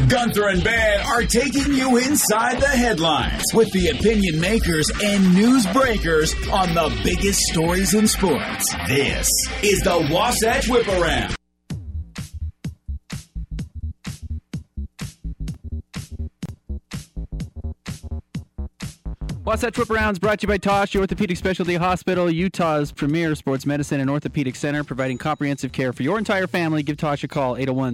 Gunther and Ben are taking you inside the headlines with the opinion makers and news breakers on the biggest stories in sports. This is the Wasatch Whip Around. Wasatch Whip Around is brought to you by Tosh, your orthopedic specialty hospital, Utah's premier sports medicine and orthopedic center, providing comprehensive care for your entire family. Give Tosh a call,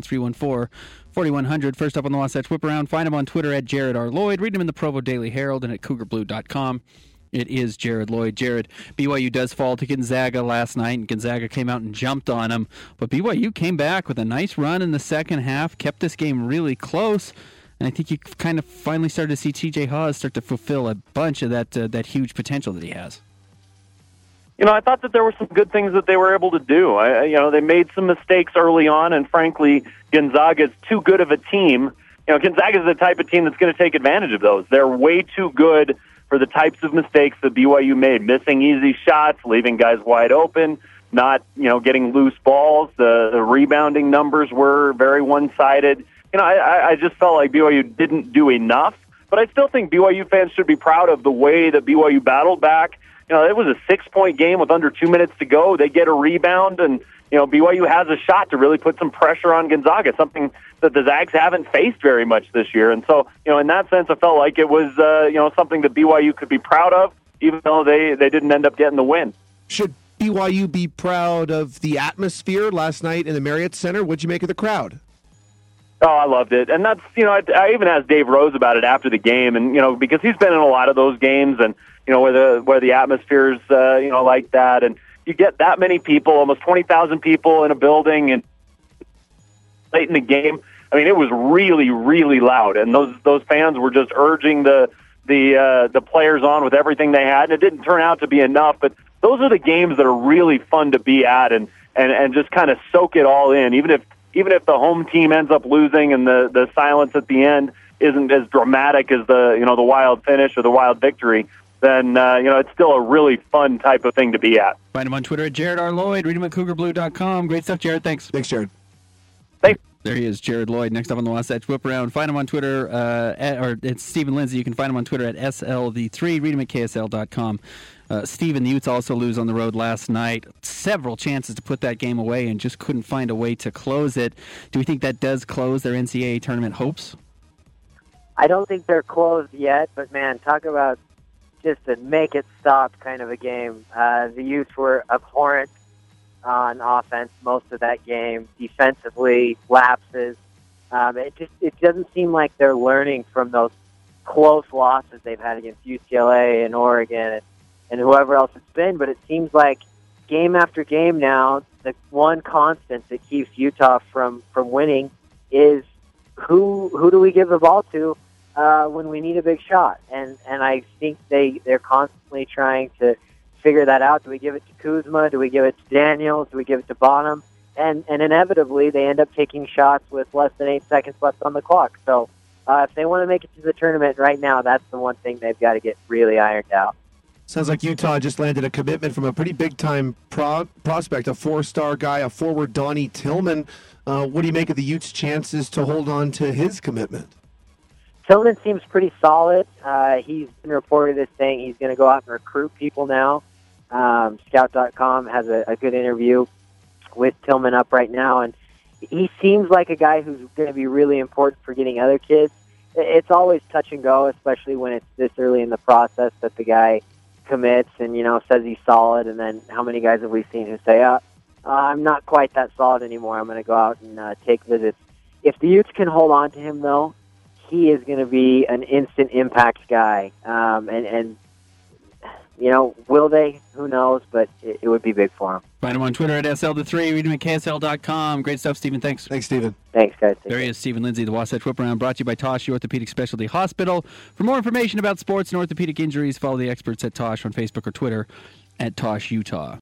801-314-4100. First up on the Wasatch Whip Around, find him on Twitter at Jared R. Lloyd. Read him in the Provo Daily Herald and at CougarBlue.com. It is Jared Lloyd. Jared, BYU does fall to Gonzaga last night, and Gonzaga came out and jumped on them. But BYU came back with a nice run in the second half, kept this game really close. And I think you kind of finally started to see T.J. Haws start to fulfill a bunch of that huge potential that he has. You know, I thought that there were some good things that they were able to do. They made some mistakes early on, and frankly, Gonzaga's too good of a team. You know, Gonzaga's the type of team that's going to take advantage of those. They're way too good for the types of mistakes that BYU made, missing easy shots, leaving guys wide open, not, getting loose balls. The rebounding numbers were very one-sided. I just felt like BYU didn't do enough, but I still think BYU fans should be proud of the way that BYU battled back. It was a 6-point game with under 2 minutes to go. They get a rebound, and, BYU has a shot to really put some pressure on Gonzaga, something that the Zags haven't faced very much this year. And so, in that sense, I felt like it was, something that BYU could be proud of, even though they didn't end up getting the win. Should BYU be proud of the atmosphere last night in the Marriott Center? What'd you make of the crowd? Oh, I loved it. And that's, I even asked Dave Rose about it after the game, and, because he's been in a lot of those games, and, where the atmosphere's, like that, and you get that many people, almost 20,000 people in a building, and late in the game, I mean, it was really, really loud, and those fans were just urging the players on with everything they had, and it didn't turn out to be enough, but those are the games that are really fun to be at, and just kind of soak it all in, even if the home team ends up losing and the silence at the end isn't as dramatic as the wild finish or the wild victory, then it's still a really fun type of thing to be at. Find him on Twitter at Jared R. Lloyd. Read him at CougarBlue.com. Great stuff, Jared. Thanks. Thanks, Jared. Thanks. There he is, Jared Lloyd. Next up on the Wasatch Whip Around. Find him on Twitter, or it's Stephen Lindsay. You can find him on Twitter at SLV3. Read him at KSL.com. Steve and the Utes also lose on the road last night. Several chances to put that game away and just couldn't find a way to close it. Do we think that does close their NCAA tournament hopes? I don't think they're closed yet, but man, talk about just a make it stop kind of a game. The Utes were abhorrent on offense most of that game. Defensively, lapses. It doesn't seem like they're learning from those close losses they've had against UCLA and Oregon and whoever else it's been, but it seems like game after game now, the one constant that keeps Utah from winning is who do we give the ball to when we need a big shot? And I think they're constantly trying to figure that out. Do we give it to Kuzma? Do we give it to Daniels? Do we give it to Bonham? And inevitably, they end up taking shots with less than 8 seconds left on the clock. So if they want to make it to the tournament right now, that's the one thing they've got to get really ironed out. Sounds like Utah just landed a commitment from a pretty big-time prospect, a 4-star guy, a forward, Donnie Tillman. What do you make of the Utes' chances to hold on to his commitment? Tillman seems pretty solid. He's been reported as saying he's going to go out and recruit people now. Scout.com has a good interview with Tillman up right now, and he seems like a guy who's going to be really important for getting other kids. It's always touch and go, especially when it's this early in the process that the guy commits and, says he's solid, and then how many guys have we seen who say, I'm not quite that solid anymore, I'm going to go out and take visits. If the Utes can hold on to him, though, he is going to be an instant impact guy. Will they? Who knows, but it would be big for him. Find him on Twitter at SL3. Read him at KSL.com. Great stuff, Stephen. Thanks. Thanks, Stephen. Thanks, guys. There he is, Stephen Lindsay, the Wasatch Whip Around, brought to you by Tosh, your orthopedic specialty hospital. For more information about sports and orthopedic injuries, follow the experts at Tosh on Facebook or Twitter at Tosh Utah.